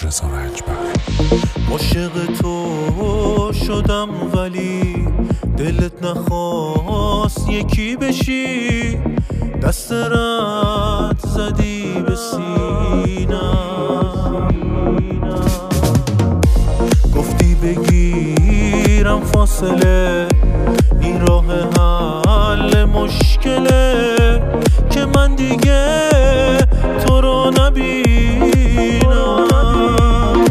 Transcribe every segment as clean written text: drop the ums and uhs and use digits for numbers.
رضا رنجبر. عاشق تو شدم ولی دلت نخواست یکی بشی، دست رد زدی به سینم، گفتی بگیرم فاصله، این راه حل مشکله که من دیگه تو رو نبینم.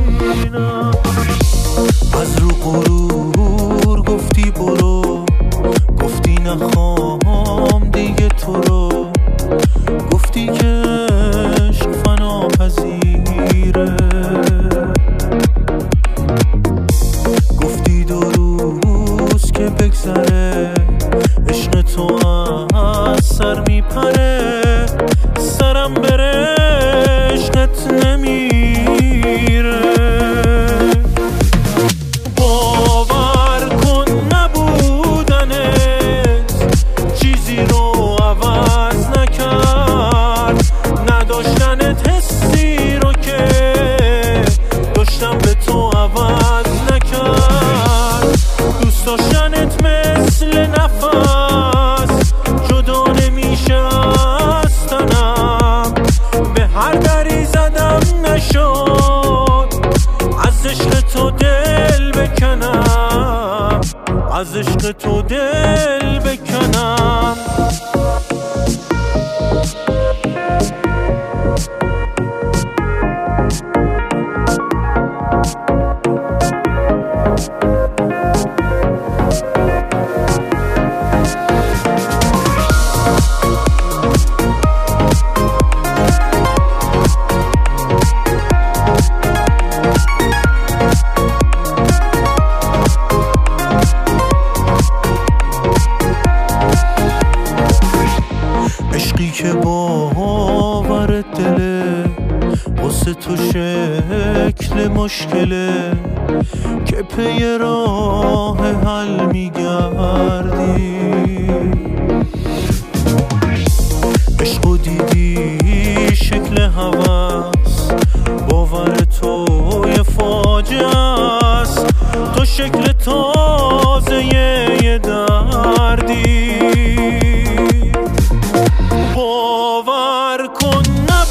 از رو غرور گفتی برو، گفتی نخوام دیگه تو رو، گفتی که عشق فنا پذیره، گفتی 2 روز که بگذره عشق تو از سر میپره، سرم بره عشقت نمیره. باور کن نبودنت چیزی رو عوض نکرد، نداشتنت حسی رو که داشتم به تو عوض نکرد، دوست داشتنت مثل نفس جدا نمیشه از تنم، به هر دری زدم نشد از عشق تو دل بکنم، از عشق تو دل بکنم. عشقی که باور دله واسه تو شکل مشکله که پی راه حل میگردی، عشقو دیدی شکل هوس، باور تو یه فاجعه است، تو شکل تازه یه دردی. باور کن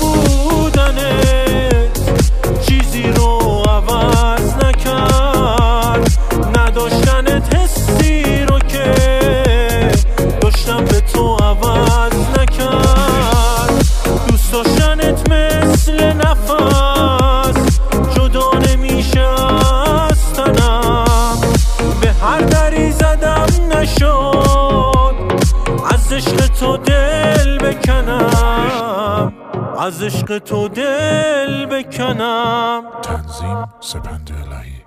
نبودنت چیزی رو عوض نکرد، نداشتنت حسی رو که داشتم به تو عوض نکرد، دوست داشتنت مثل نفس جدا نمیشه از تنم، به هر دری زدم نشد از عشق تو دل بکنم، از عشق تو دل بکنم. تنظیم سپند الهی.